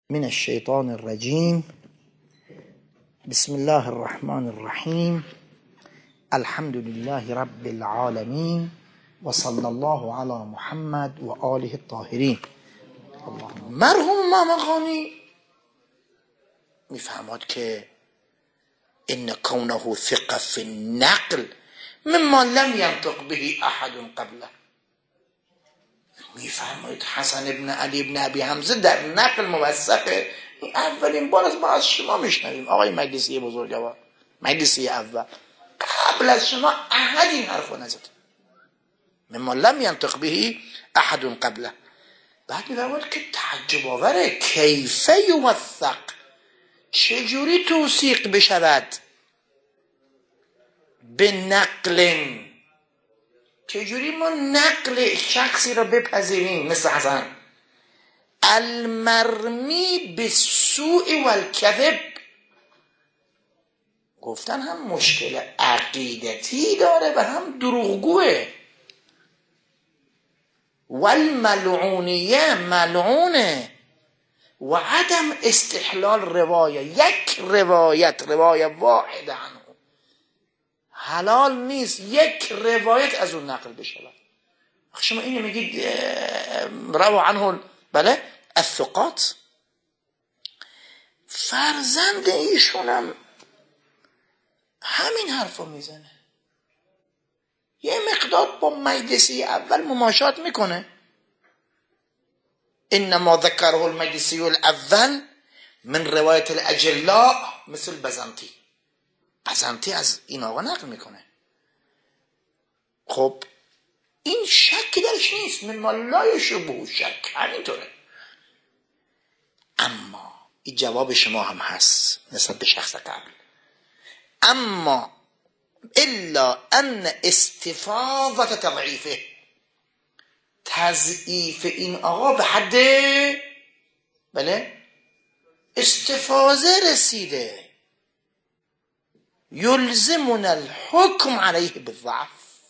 من الشيطان الرجيم. بسم الله الرحمن الرحيم. الحمد لله رب العالمين وصلى الله على محمد و آله الطاهرین. مرحوم مامقانی میفهمد که ان کونه ثقه فی النقل مما لم ینطق به احد قبله. میفرمایید حسن ابن علی ابن ابی حمزه در نقل موثقه. این اولین بار ما از شما میشنویم آقای مجلسی بزرگوار، مجلسی اول، قبل از شما احد این حرفو نزد. مما لم ینطق به احد قبله. بعد میفرمایید که تعجب آوره، کیف یوثق، چجوری توثیق بشود به نقل، چجوری ما نقل شخصی را بپذیریم مثل حسن المرمی بالسوء والکذب. گفتن هم مشکل عقیدتی داره و هم دروغگوه. والملعونیه، ملعونه. و عدم استحلال روایه، یک روایت واحد عنه حلال نیست یک روایت از اون نقل بشه. شما اینو میگید روا عنه بله الثقات. فرزند ایشونم همین حرفو میزنه، یه مقدار با مجلسی اول مماشات میکنه. انما ذکره المجلسی الاول من روایت الاجلاء مثل بزنطی. بزنطی از این آقا نقل میکنه. خب این شک درش نیست، من لا یشبه شک، همینطوره. اما این جواب شما هم هست نسبت به شخص قبل. اما الا ان استفاضه تضعیفه، تضعیف این آقا به حد بله استفاضه رسیده، یلزمنا الحکم علیه بالضعف.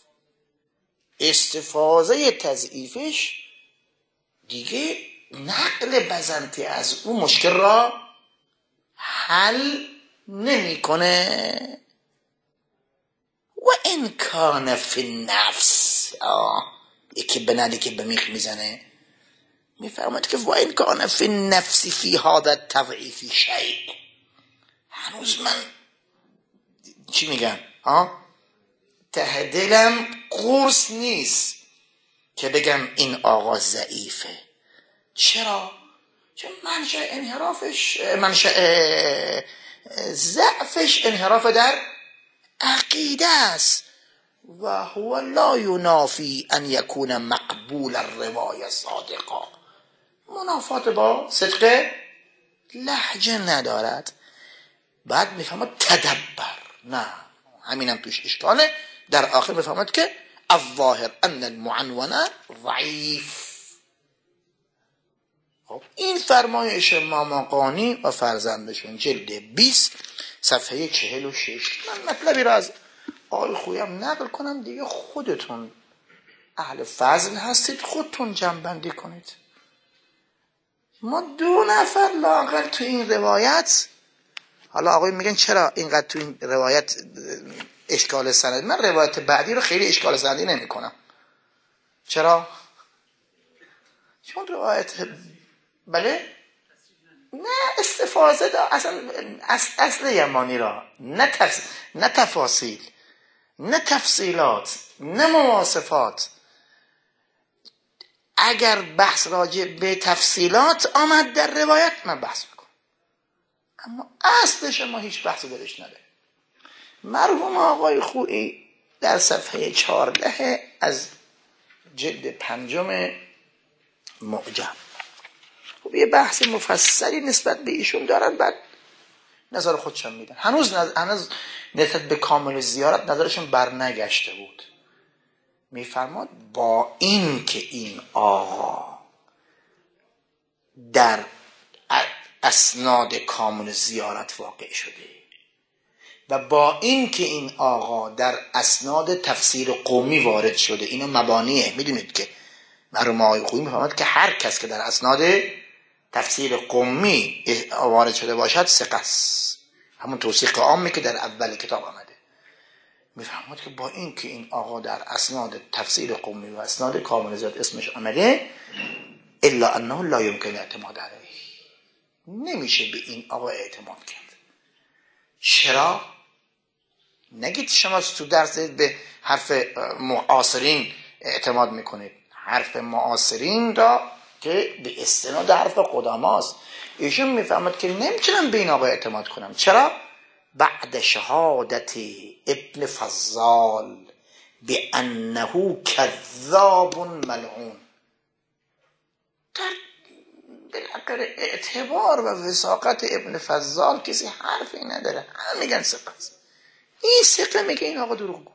استفاضه تضعیفش دیگه نقل بزنطی از اون مشکل را حل نمیکنه. و ان کان فی النفس، یکی بنالی که به میخ میزنه میفرماید که و ان کان فی النفس فی هذا التضعیف شیء. هنوز من چی میگم ته دلم قرص نیست که بگم این آقا ضعیفه. چرا؟ چون منشأ انحرافش، منشأ ضعفش انحراف در عقیده است و هو لا ینافی ان یکون مقبول الروایه صادقا. منافات با صدق لهجه ندارد. بعد میفهمد تدبر، نه همینم توش اشکاله. در آخر میفهمد که الظاهر ان المعنونه ضعیف. خب این فرمایش مامقانی و فرزندشون جلد 20 صفحه 46. من مطلبی را از آقای خویم نقل کنم دیگه، خودتون اهل فضل هستید، خودتون جمع‌بندی کنید. ما 2 نفر لااقل تو این روایت، حالا آقای میگن چرا اینقدر تو این روایت اشکال سند، من روایت بعدی رو خیلی اشکال سندی نمی کنم. چرا؟ چون روایت بله نه استفاضه دا اصل یمانی را، نه تفاصیل، نه تفصیلات، نه مواصفات. اگر بحث راجع به تفصیلات آمد در روایت من بحث میکنم، اما اصلش ما هیچ بحثی درش نداره. مرحوم آقای خویی در صفحه 14 از جلد 5 معجم خب یه بحث مفصلی نسبت به ایشون دارن، بعد نظر خودشون میدن. هنوز نسبت به کامل زیارت نظرشون بر نگشته بود. میفرماد با این که این آقا در اسناد کامل زیارت واقع شده و با این که این آقا در اسناد تفسیر قومی وارد شده، اینو مبانیه. میدونید که مرحوم آقای خویی میفرماد که هر کس که در اسناد تفسیر قمی وارد شده باشد ثقه است. همون توثیق عامی که در اول کتاب آمده. میفهمید که با این که این آقا در اسناد تفسیر قمی و اسناد کامل زاد اسمش آمده، الا انه لا يمكن اعتماد علیه، نمیشه به این آقا اعتماد کرد. چرا؟ نگید شما تو درس به حرف معاصرین اعتماد میکنید. حرف معاصرین را که به استناد حرف قدماست، ایشون میفهمد که نمیتونم به این آقا اعتماد کنم. چرا؟ بعد شهادت ابن فضال بانه کذاب ملعون، در بالاخره اعتبار و وثاقت ابن فضال کسی حرفی نداره، همه میگن ثقه است. این ثقه میگه این آقا دروغگو.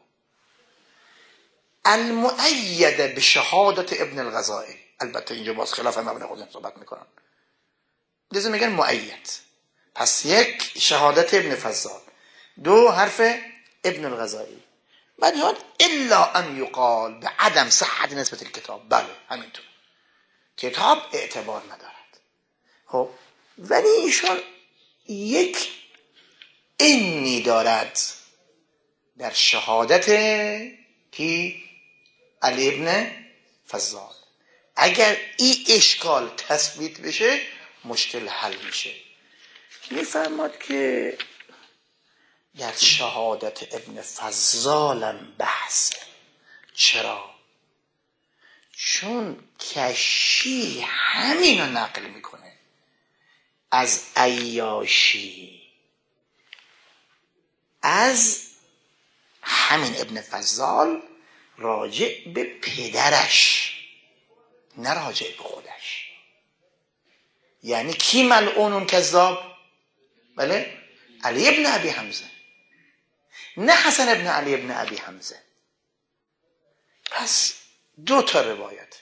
المؤید به شهادت ابن الغزالی، البته اینجا باز خلاف ابن خودم صحبت میکنن، لذا میگن مؤید. پس یک شهادت ابن فضال، دو حرف ابن الغزالی. بعد یاد الا ان یقال به عدم صحت نسبت الکتاب، بله همینطور کتاب اعتبار ندارد. خب ولی ایشان یک اینی دارد در شهادت کی؟ علی ابن فضال. اگر این اشکال تثبیت بشه مشکل حل میشه. میفرماد که در شهادت ابن فضالم بحثه. چرا؟ چون کشی همینو نقل میکنه از عیاشی، از همین ابن فضال راجع به پدرش، نه راجع به خودش. یعنی کی ملعون کذاب؟ بله علی ابن ابی حمزه، نه حسن ابن علی ابن ابی حمزه. پس دو تا روایت،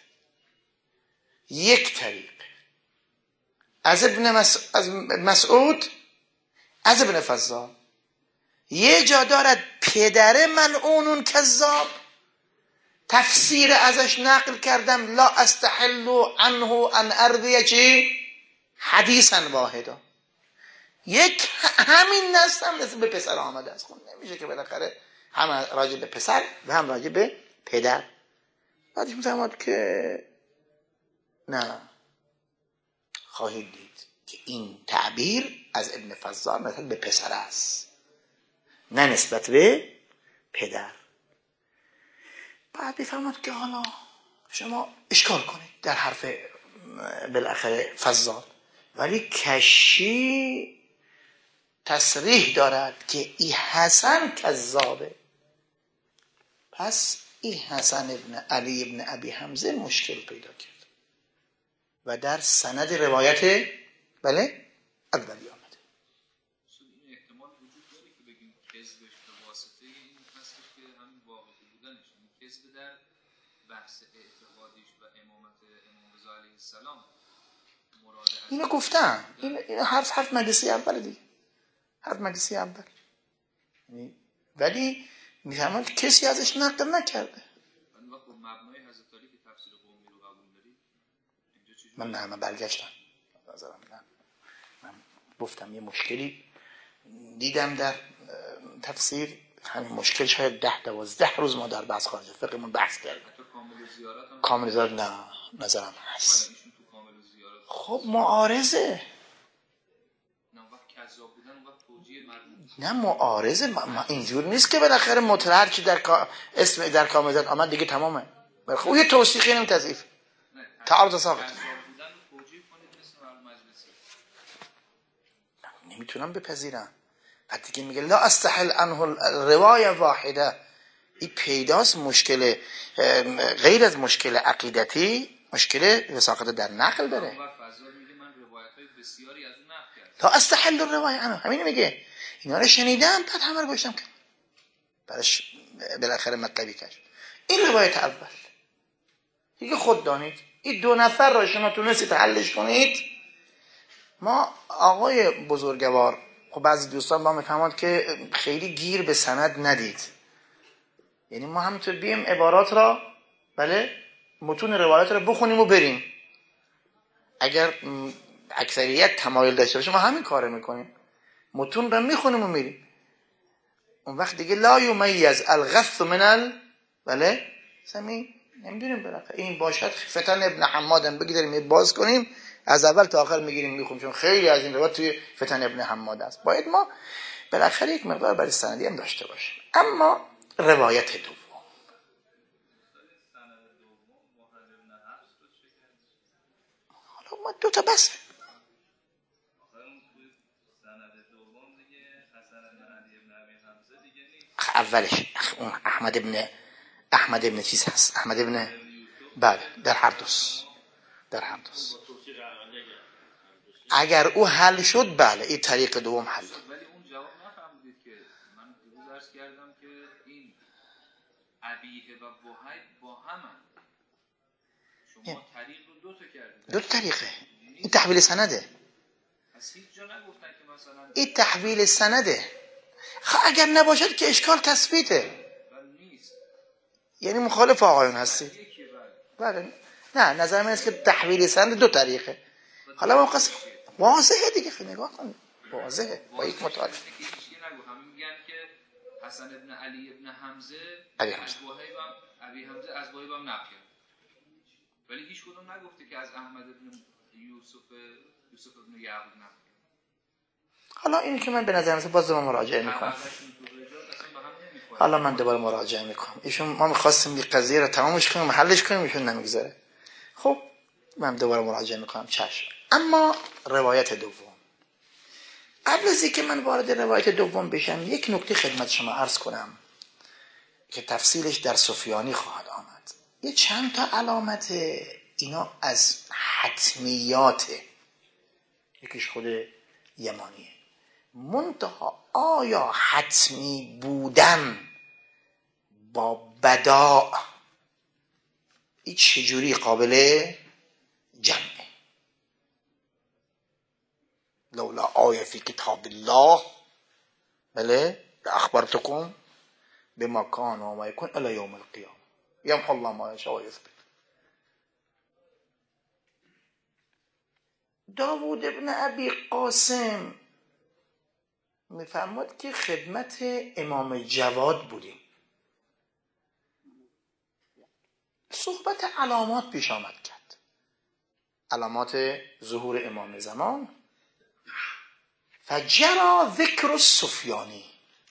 یک طریق از از مسعود از ابن فضال، یه جا دارد پدر ملعون کذاب، تفسیر ازش نقل کردم لا استحل عنه ان ارضی چی حدیثا واحدا. یک همین نستم نسبت به پسر آمده است. خون نمیشه که بالاخره هم راجع به پسر و هم راجع به پدر. بعدش میفهمد که نه، خواهید دید که این تعبیر از ابن فضال نسبت به پسر است، نه نسبت به پدر. بعد بفهمد که حالا شما اشکال کنید در حرف بالاخره فضال، ولی کشی تصریح دارد که این حسن کذابه. پس این حسن ابن علی ابن ابی حمزه مشکل پیدا کرد و در سند روایت بله اولی آمده. این احتمال وجود داره که بگیم کذبش به واسطه این هست که همین واقعی بودنش، این کذب در بحث اعتقادیش و امامت امام رضا علیه السلام مراد اینو گفتم، این حرف مجلسی اول دیگه، حرف مجلسی اول. ولی میفهمم که کسی ازش نقل نکرده. من وقت مبنای حضرت علی که تفسیر قومی رو قبول داری من برگشتم نظرم، من گفتم یه مشکلی دیدم در تفسیر، همین مشکل شاید 10-12 روز ما در بحث خارج فقهمون بحث کردیم. کامل زیارت نه نظرم هست. خب معارضه نه معارضه اینجور نیست که بالاخره مطلق چی در اسم در کامل زیارت آمد دیگه تمامه. خب یه توصیقی نمی تضعیف تعارض ساقط نمیتونم بپذیرم. حتی که میگه لا استحل عنه الروایه واحده، این پیداست مشکل غیر از مشکل عقیدتی، مشکل وثاقت در نقل داره. لا استحل الروایه عنه، همین میگه اینا رو شنیدم بعد همه رو گوشتم که برش بالاخره مطلبی کرد. این روایت اول دیگه خود دانید، این دو نفر را شما تونستید حلش کنید. ما آقای بزرگوار خب بعضی دوستان با میفهمند که خیلی گیر به سند ندید، یعنی ما همینطور بیم عبارات را بله متون روایت را بخونیم و بریم. اگر اکثریت تمایل داشته باشه ما همین کارو میکنیم، متون رو میخونیم و میریم. اون وقت دیگه لا یمیز الغث من بله سمی نمیدونیم بالاخره این باشد فتن ابن حماد بگیریم باز کنیم از اول تا آخر میگیریم میخونیم، چون خیلی از این روایات توی فتن ابن حماد است. باید ما بالاخره یک مقدار برای سندی هم داشته باشیم. اما روایت دوم، حالا ما دو تا بس اولش اون احمد ابن چیز هست، احمد ابن بله در هر دوست اگر او حل شد بله این طریق دوم حل. ولی اون جواب نفهمید که من دیروز عرض کردم که این ابیه و بوهید با همن، شما طریق رو دو تا کردید. دو طریقه، این تحویل سنده. پس هیچ جا نگفتن که مثلا این تحویل سنده. اگر نباشد که اشکال تثبیته، نیست، یعنی مخالف آقایون هستی. بله نه نظر من است که تحویل سند دو طریقه. حالا ما قصد واضحه دیگه، خیلی نگاه کن واضحه با یک مطالعه. همین میگن که حسن ابن علی ابن حمزه از وهیب ابی حمزه از وهیب هم نقل، ولی هیچ کدوم نگفته که از احمد ابن یوسف ابن یعقوب نقل. حالا این که من به نظر میاد باز دوباره مراجعه میکنم. حالا من دوباره مراجعه میکنم. ایشون ما می‌خواستیم این قضیه رو تمامش کنیم حلش کنیم، ایشون نمیگذاره. خب من دوباره مراجعه میکنم. چشم. اما روایت دوم، قبل از اینکه من وارد روایت دوم بشم یک نکته خدمت شما عرض کنم که تفصیلش در سفیانی خواهد آمد. یه چند تا علامت اینا از حتمیاته، یکیش خود یمانیه. منتها آیا حتمی بودن با بداع این چجوری قابل جمعه؟ لولا آیه فی کتاب الله بله اخبرتکم بما کان و ما یکون الی یوم القیامه یمحو الله ما یشاء و یثبت. داوود ابن ابی قاسم میفرماد که خدمت امام جواد بودیم، صحبت علامات پیش آمد کرد، علامات ظهور امام زمان. فجرا ذکر السفیانی،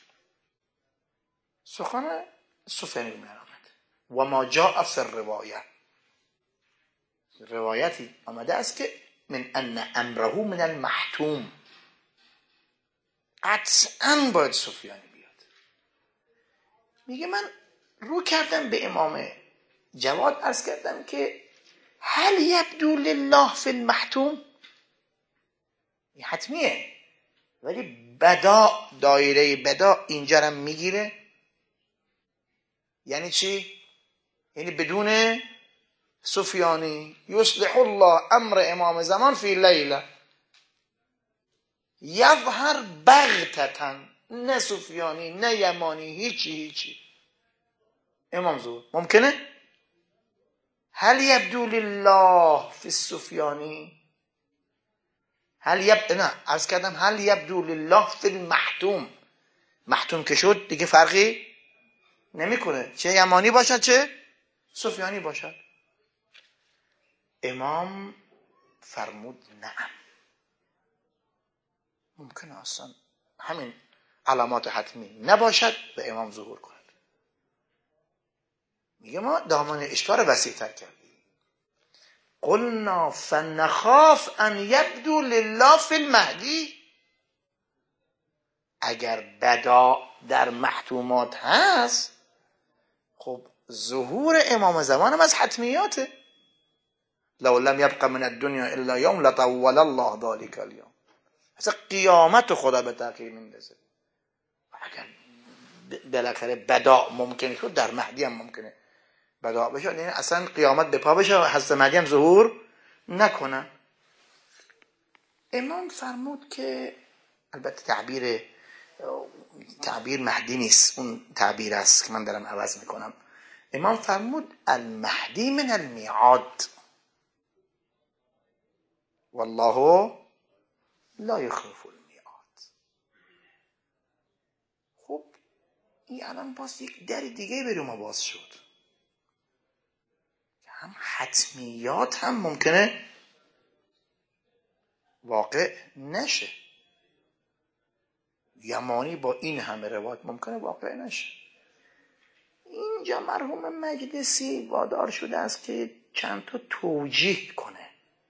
سخن سفیانی می آمد. و ما جاء فی الروایه، روایتی آمده است که من ان امره من المحتوم، قطعا باید سفیانی بیاد. میگه من رو کردم به امام جواد عرض کردم که هل یبدو لله فی المحتوم، این حتمیه ولی بدا دایره بدا اینجا هم میگیره. یعنی چی؟ یعنی بدون سفیانی یصلح الله امر امام زمان فی لیله یظهر بغتة، نه سفیانی نه یمانی هیچی امام ظهور ممکنه. هل یبدو لله فی السفیانی، عرض کردم هل یبدو لله فی المحتوم، محتوم که شد دیگه فرقی نمیکنه چه یمانی باشد چه سفیانی باشد. امام فرمود نعم ممکنه اصلا همین علامات حتمی نباشد و امام ظهور کند. میگه ما دامان اشکال وسیع تر کردیم. قلنا فنخاف ان یبدو لله فی المهدی، اگر بدا در محتومات هست خب ظهور امام زمان هم از حتمیاته. لو لم یبق من الدنیا الا یوم لطول الله ذلك اليوم، اصلا قیامت خدا به تأخیر میندازه. اگر بالاخره بدا ممکن شد در مهدی هم ممکنه بدا بشه، یعنی اصلا قیامت به پا بشه و حضرت مهدی هم ظهور نکنن. امام فرمود که البته تعبیر مهدی نیست، اون تعبیر است که من دارم عوض میکنم. امام فرمود المهدی من المیعاد، والله لا یخلف المیعاد. خب این الان باز یک در دیگه برای ما باز شد، هم حتمیات هم ممکنه واقع نشه. یمانی با این همه روایت ممکنه واقع نشه. اینجا مرحوم مجلسی وادار شده است که چند تا توجیه کنه.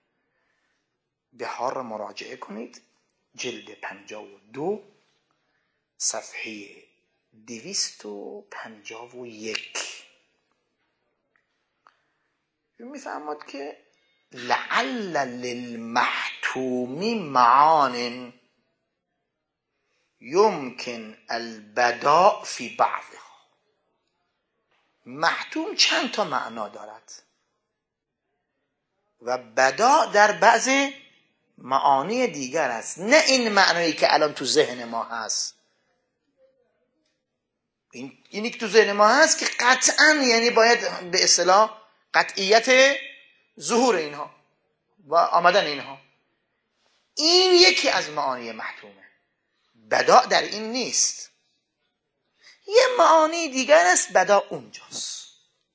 بهار را مراجعه کنید، جلد 52 صفحه 251. میفهمد که لعل للمحتوم معان یمکن البداء فی بعضها. محتوم چند تا معنا دارد و بدا در بعض معانی دیگر است، نه این معنایی که الان تو ذهن ما هست. اینی که تو ذهن ما هست که قطعا یعنی باید به اصطلاح قطعیت ظهور اینها و آمدن اینها، این یکی از معانی محتومه. بدا در این نیست. یه معانی دیگر است، بدا اونجاست.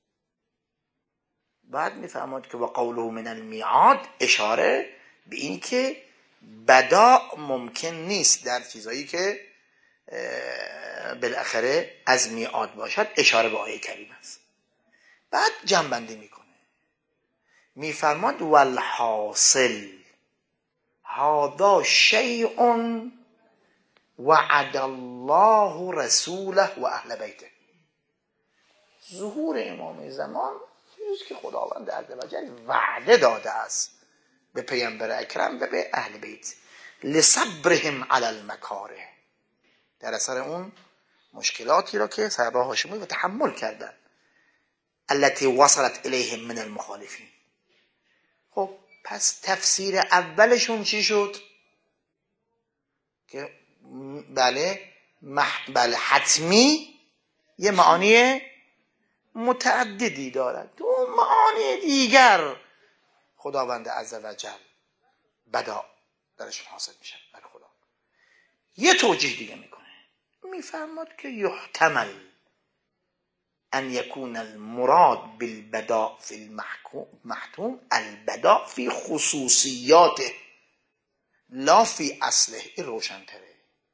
بعد میفهمد که و قوله من المیعاد اشاره به این که بدا ممکن نیست در چیزایی که بالاخره از میعاد باشد، اشاره به آیه کریم است. بعد جمع‌بندی میکنه، میفرماد والحاصل هذا شیء وعد الله رسوله و اهل بیته. ظهور امام زمان چیزی که خداوند عزوجل وعده داده است به پیامبر اکرم و به اهل بیت، لصبرهم علی المکاره، در اثر اون مشکلاتی را که صحابه هاشمی و تحمل کردن، التي وصلت الیهم من المخالفین. خب پس تفسیر اولشون چی شد؟ که بله حتمی یه معانی متعددی دارد، تو معانی دیگر خداوند عزوجل بدا درشون حاصل میشه. برای خدا یه توجیه دیگه میکنه، میفرماد که یحتمل ان یکون المراد بالبداء فی المحتوم البداء فی خصوصیاته لا فی اصله. این روشن‌تره.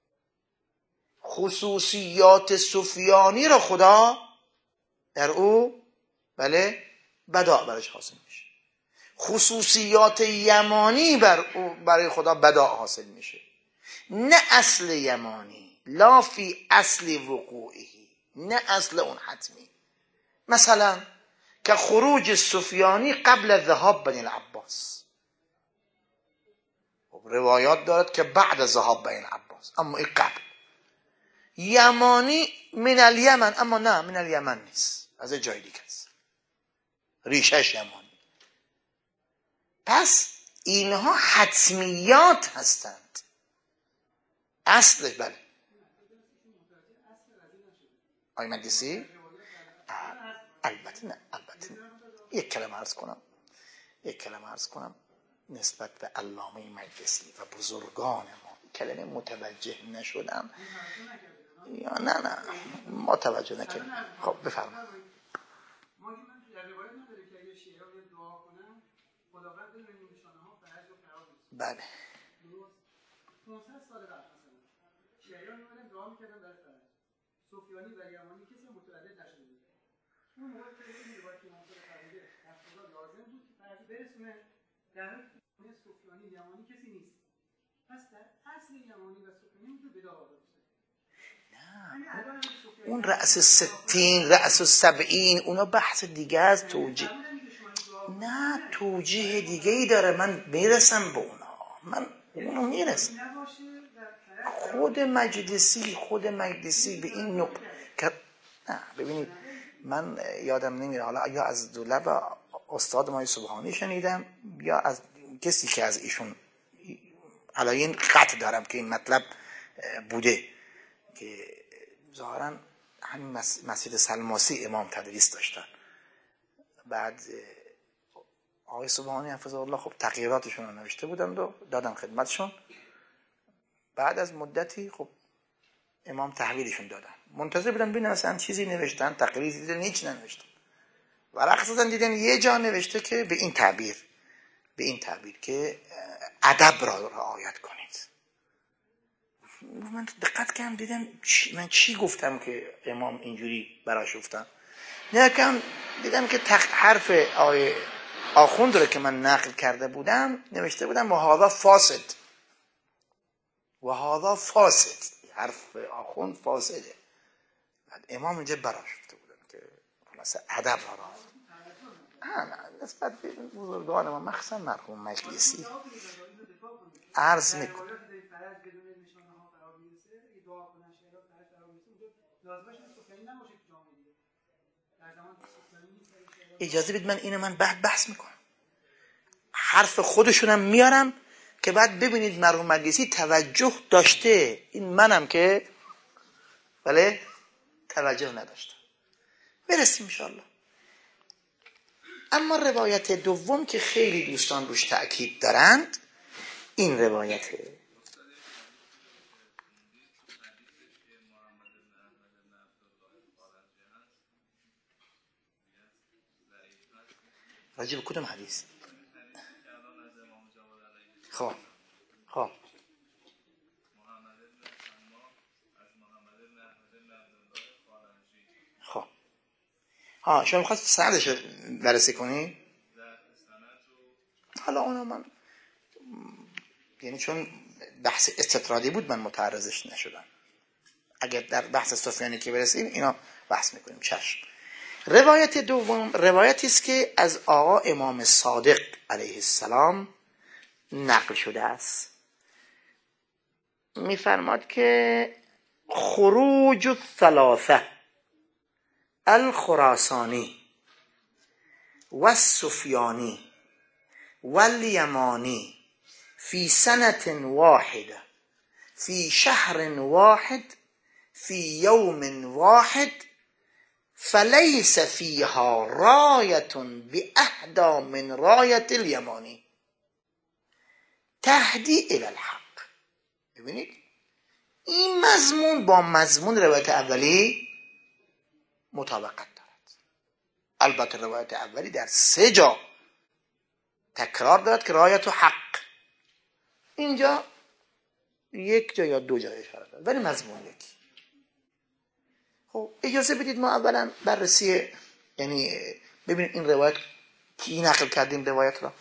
خصوصیات سفیانی رو خدا در او بدا برش حاصل میشه، خصوصیات یمانی برای خدا بدا حاصل میشه، نه اصل یمانی، لا فی اصل وقوعی، نه اصل اون حتمی. مثلا که خروج سفیانی قبل ذهاب بنی العباس، روایات دارد که بعد ذهاب بنی العباس، اما این قبل. یمانی من الیمن، اما نه من الیمن نیست، از جای دیگه است، ریشش یمانی. پس اینها حتمیات هستند. اصلش بله. آی مجلسی؟ البته نه، البته یک کلمه عرض کنم نسبت به علامه مجلسی و بزرگان ما. کلمه متوجه نشدم یا نه متوجه نکردم. خب بفرمایید. ما که من در روایت نداره که اگه شیعه ها دعا کنن خداوند بدون نشانه ها فرج و خراب نیست. بله 500 سال قبل مثلا شیعه ها میمدن دعا میکردن برای فرج. سفیانی و یمانی کسی متولد نشده بود. اون موقع که این روایت که منظور فرجه تفسیرات لازم بود که فرج برسونه، در حالی که سفیانی یمانی کسی نیست. پس در اصل یمانی و سفیانی میتونه بدا وارد بشه. اون رأس 60 رأس 70 اونا بحث دیگه است. توجیه نه، توجیه دیگه ای داره. من میرسم به اونا، من اونو میرسم. خود مجلسی به این نکته نه ببینید، من یادم نمیره حالا یا از دولب استاد مای سبحانی شنیدم یا از کسی که از ایشون حالا این قطع دارم که این مطلب بوده که ظاهرا همین مسجد سلماسی امام تدریس داشتن. بعد آقای سبحانی حفظه الله خب تغییراتشون رو نوشته بودند و دادن خدمتشون. بعد از مدتی خب امام تحویلشون دادن. منتظر بودن ببینن اصلا چیزی نوشتن، تقریری دیدن هیچ ننوشتن. ورق زدن دیدن یه جا نوشته که به این تعبیر که ادب را رعایت کنید. من دقت کردم دیدم من چی گفتم که امام اینجوری براش گفتم. نه دیدم که حرف آخوند رو که من نقل کرده بودم نوشته بودم و هذا فاسد، حرف آخوند فاسده. بعد امام اینجا براش گفته بودم که مثلا ادب را رعایت. نسبت به بزرگان ما مخصوصا مرحوم مجلسی عرض میکنم. اجازه بدید من اینو بعد بحث میکنم. حرف خودشونم میارم که بعد ببینید مرحوم مجلسی توجه داشته، این منم که بله توجه نداشتم. برسیم انشاءالله. اما روایت دوم که خیلی دوستان روش تأکید دارند، این روایته. راجع به کدوم حدیث؟ خب شما میخواست سندش رو بررسی کنی؟ حالا اونو من یعنی چون بحث استطرادی بود من متعرضش نشدم. اگر در بحث سفیانی که برسیم اینا بحث میکنیم. چشم. روایت دوم روایتی است که از آقا امام صادق علیه السلام نقل شده است. میفرماد که خروج الثلاثه الخراسانی و السفیانی و الیمانی فی سنة واحده فی شهر واحد فی یوم واحد فلیس فیها رایة باهدی من رایة الیمانی تهدی الی الحق. ببینید این مضمون با مضمون روایت اولی مطابقت دارد. البته روایت اولی در 3 جا تکرار دارد که رایت و حق، اینجا 1 جا یا 2 جا اشاره دارد ولی مضمون یکی. خب اجازه بدید ما اولا بررسی یعنی ببینید این روایت کی نقل کردیم روایت را.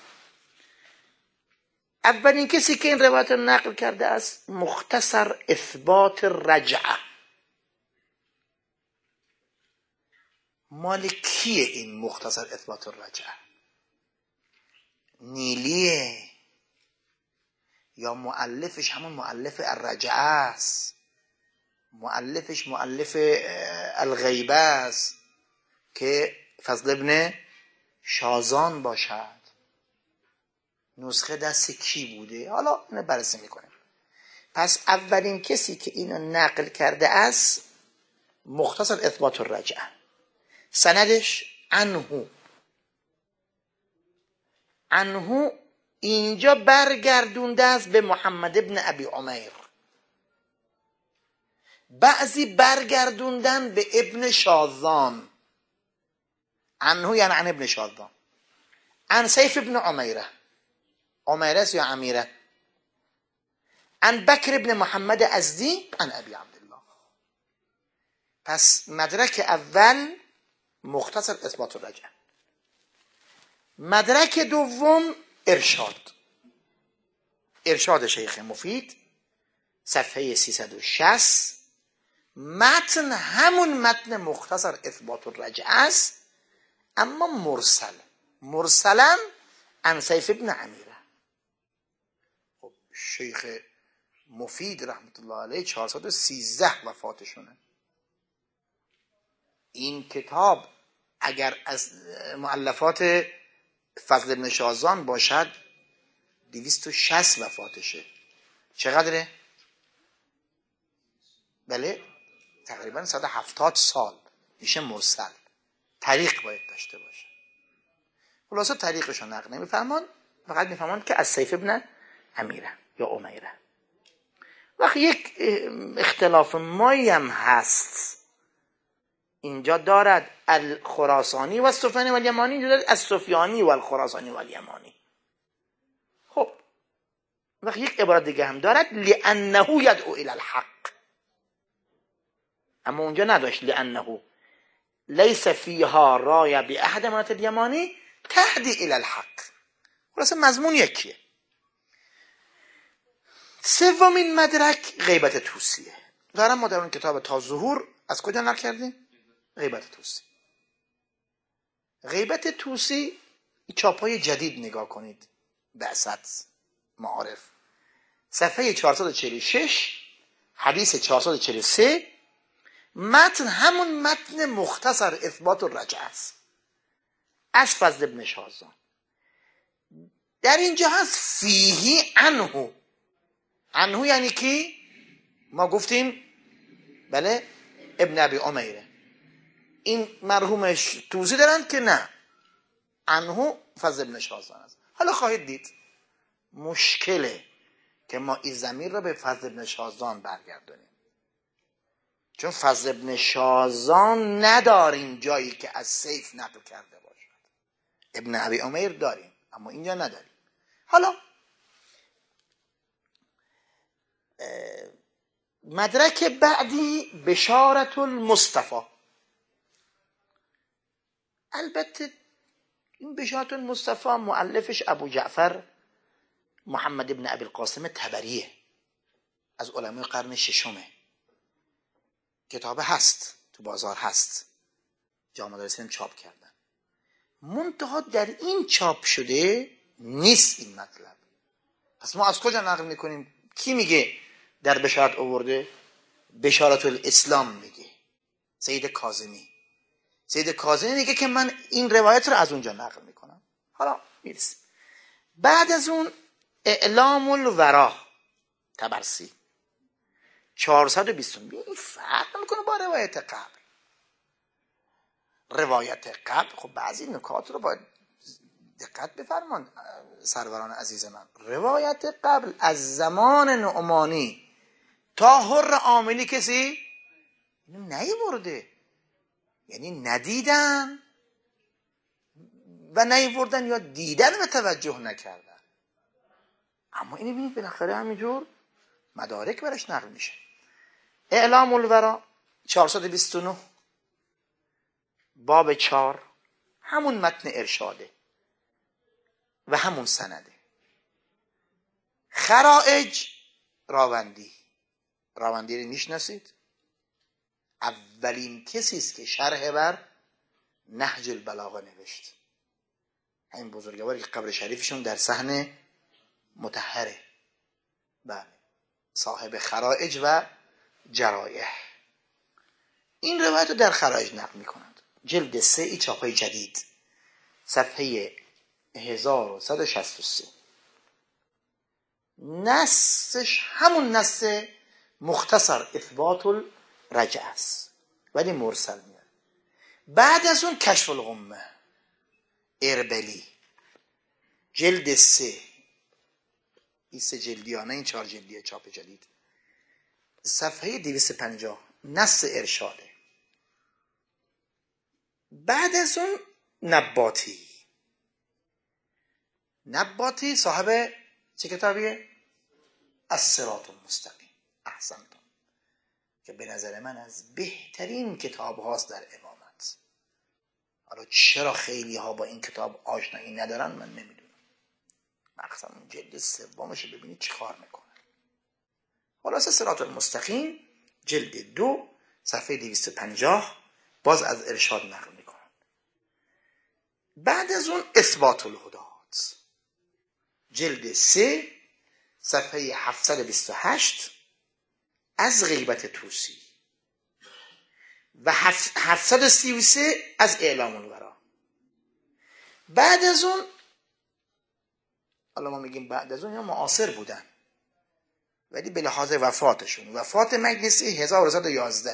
اولین کسی که این روایت را نقل کرده است مختصر اثبات رجعه. مال کیه این مختصر اثبات الرجعه؟ نیلیه یا مؤلفش همون مؤلف الرجعه است؟ مؤلفش مؤلف الغیبه است که فضل ابن شازان باشد؟ نسخه دست کی بوده؟ حالا اینو بررسی میکنیم. پس اولین کسی که اینو نقل کرده است مختصر اثبات الرجعه، سندش عنه اینجا برگردونده است به محمد ابن ابی عمیر، بعضی برگردوندن به ابن شاذان. عنه یعنی عن ابن شاذان، عن سیف ابن عمیره یا امیره، عن بکر ابن محمد ازدی عن ابی عبدالله. پس مدرک اول مختصر اثبات الرجعه. مدرک دوم ارشاد شیخ مفید صفحه 360. متن همون متن مختصر اثبات الرجعه است اما مرسلا عن سیف ابن عمیره. خب شیخ مفید رحمت الله علیه 413 وفاتشونه. این کتاب اگر از مؤلفات فضل ابن شازان باشد 260 وفاتشه. چقدره؟ بله تقریبا 170 سال میشه مرسل. طریق باید داشته باشه. خلاصه طریقشو نقل نمیفرمان، فقط میفرمان که از سیف ابن امیره یا امیره. وقتی یک اختلاف مایی هم هست اینجا دارد الخراسانی و السفیانی و الیمانی، اینجا دارد السفیانی و الخراسانی و الیمانی. خب وقتی یک عبارت دیگه هم دارد لانه یدعو الی الحق، اما اونجا نداشت لانه لیس فیها رای باحد مناط الیمانی تهدی الی الحق. خلاصه مضمون یکیه. سومین مدرک غیبت توسیه. دارم ما در اون کتاب تا ظهور از کجا نقل کردیم؟ غیبت توسی. غیبت توسی چاپای جدید نگاه کنید، بعثت معارف، صفحه 446 حدیث 443. متن همون متن مختصر اثبات الرجعه است از فضل ابن شازان. در اینجا هست فیهی عنه. عنه یعنی کی؟ ما گفتیم بله ابن ابی امیره. این مرحومش توضیح دارند که نه، عنه فضل ابن شازان است. حالا خواهید دید مشکله که ما این ضمیر را به فضل ابن شازان برگردونیم، چون فضل ابن شازان نداریم جایی که از سیف نقل کرده باشد. ابن ابی امیر داریم اما اینجا نداریم. حالا مدرک بعدی بشارت المصطفى. البته این بشارت المصطفى مؤلفش ابو جعفر محمد ابن ابی القاسم طبریه، از علمای قرن ششمه. کتاب هست تو بازار، هست، جامعه مدارس چاپ کردن، منتها در این چاپ شده نیست این مطلب. پس ما از کجا نقل میکنیم؟ کی میگه در بشارت آورده؟ بشارت الاسلام میگه سید کاظمی. سید کاظمی میگه که من این روایت رو از اونجا نقل میکنم. حالا میرسیم. بعد از اون اعلام الورا طبرسی 420. این فرق میکنه با روایت قبل. روایت قبل خب بعضی نکات رو باید دقت بفرمان سروران عزیز من. روایت قبل از زمان نعمانی تا حر عاملی کسی اینو نیورده، یعنی ندیدن و نیوردن یا دیدن و توجه نکردن. اما اینو ببینید بالاخره همینجور مدارک برش نقل میشه. اعلام الورا 429 باب 4 همون متن ارشاده و همون سنده. خرائج راوندی رو میشناسید؟ اولین کسی است که شرح بر نهج البلاغه نوشت. همین بزرگواری که قبر شریفشون در صحن مطهره، بله، صاحب خرائج و جرایح. این روایت رو در خرائج نقل میکنند. جلد 3 چاپای جدید صفحه 1163. نصش همون نص مختصر اثبات الرجعه است ولی مرسل میاد. بعد از اون کشف الغمه اربلی جلد 3، این 3 جلدیانه، این 4 جلدیه چاپ جدید، صفحه 250 نص ارشاده. بعد از اون نباتی صاحب چه کتابیه؟ الصراط المستقیم. احسنتم، که به نظر من از بهترین کتاب هاست در امامت. حالا چرا خیلی ها با این کتاب آشنایی ندارن من نمیدونم. مخصوصا اون جلد 3 ببینید چی کار میکنه. خلاصه صراط المستقیم جلد 2 صفحه 250 باز از ارشاد نقل میکنن. بعد از اون اثبات الهدات جلد 3 صفحه 728 از غیبت توسی و 733 از اعلام الورا. بعد از اون، حالا ما میگیم بعد از اون یا معاصر بودن ولی به لحاظ وفاتشون، وفات مجلسی 1111،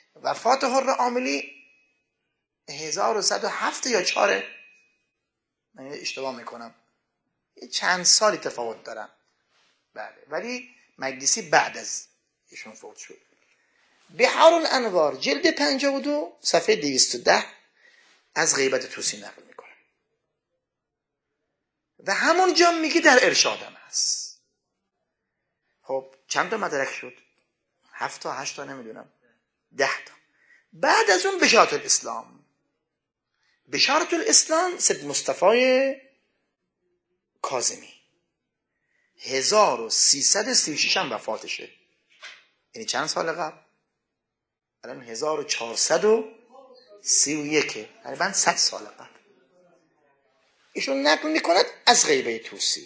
وفات حر عاملی 1107 یا 4 من اشتباه میکنم، چند سالی تفاوت دارم. بله، ولی مجلسی بعد از ایشون فوت شد. بحار الانوار جلد 52 صفحه 210 از غیبت طوسی نقل میکنه و همون جا میگه در ارشادم هست. خب چند تا مدرک شد؟ 7 تا 8 تا نمیدونم، 10 تا. بعد از اون بشارت الاسلام. بشارت الاسلام سید مصطفی کاظمی 1336 هم وفاتشه، یعنی چند سال قبل؟ الان 1431، تقریبا 100 سال قبل. ایشون نقل میکند از غیبه طوسی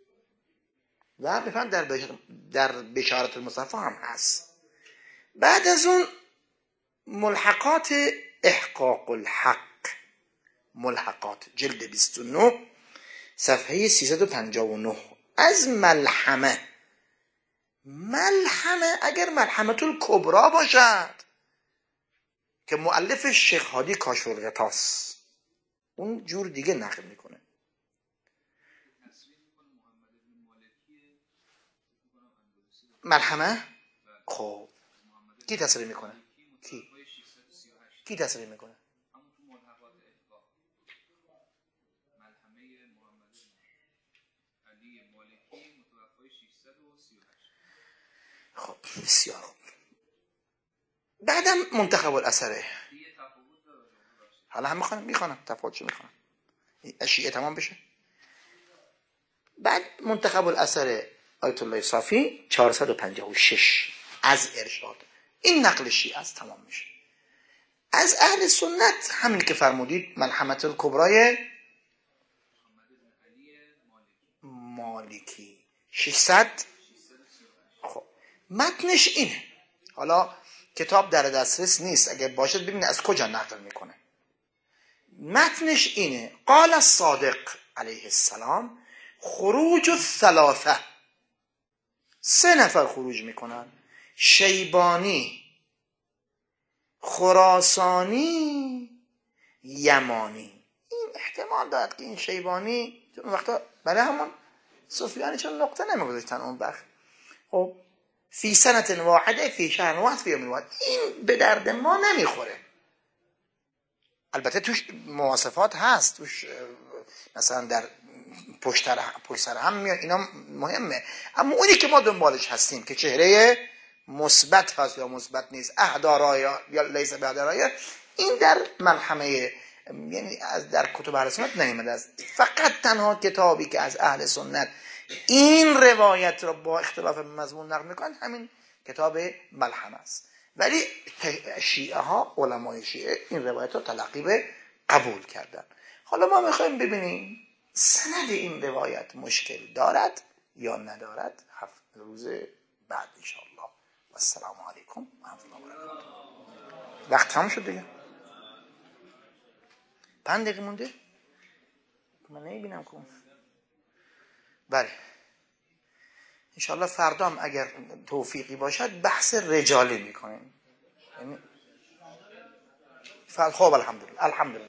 و بفهم در بشارت المصطفی هم هست. بعد از اون ملحقات احقاق الحق، ملحقات جلد 29 صفحه 359 از ملحمه. ملحمه اگر ملحمة الکبری باشد که مؤلف شیخ هادی کاشف الغطاس، اون جور دیگه نقل میکنه. ملحمه خب کی تصریح میکنه؟ کی تصریح میکنه؟ خب بسیار خوب. بعدم منتخب الاثره. حالا هم میخوانم تفاوتشو میخوانم اشیاء تمام بشه. بعد منتخب الاثره آیت الله صافی 456 از ارشاد. این نقل شیعه است، تمام میشه. از اهل سنت همین که فرمودید ملحمة الکبری مالکی 600. خب متنش اینه، حالا کتاب در دسترس نیست، اگر باشد ببینید از کجا نقل میکنه. متنش اینه: قال الصادق علیه السلام خروج الثلاثه، 3 نفر خروج میکنن: شیبانی، خراسانی، یمانی. این احتمال دارد که این شیبانی اون وقتا برای همون سفیانی چون نقطه نمیگذاشتن اون وقت. خب فی سنت واحده فی شهر واحد فی یوم واحد، این به درد ما نمیخوره. البته توش مواصفات هست، توش مثلا در پشت سر هم میاد، اینا مهمه. اما اونی که ما دنبالش هستیم که چهره مثبت هست یا مثبت نیست، اهدارایا یا لیس به اهدارایا، این در ملحمه، یعنی از در کتب اهل سنت نیامده است. فقط تنها کتابی که از اهل سنت این روایت را با اختلاف مضمون نقل میکنن همین کتاب ملحمه است. ولی شیعه ها، علمای شیعه این روایت را تلقی به قبول کردن. حالا ما میخوایم ببینیم سند این روایت مشکل دارد یا ندارد. 7 روز بعد انشاءالله. و السلام علیکم و رحمت الله و برکاته. وقت تموم شد دیگه. 5 دقیقه مونده. من نمیبینم که بله انشاءالله فردام اگر توفیقی باشد بحث رجالی میکنیم. یعنی خب الحمدلله.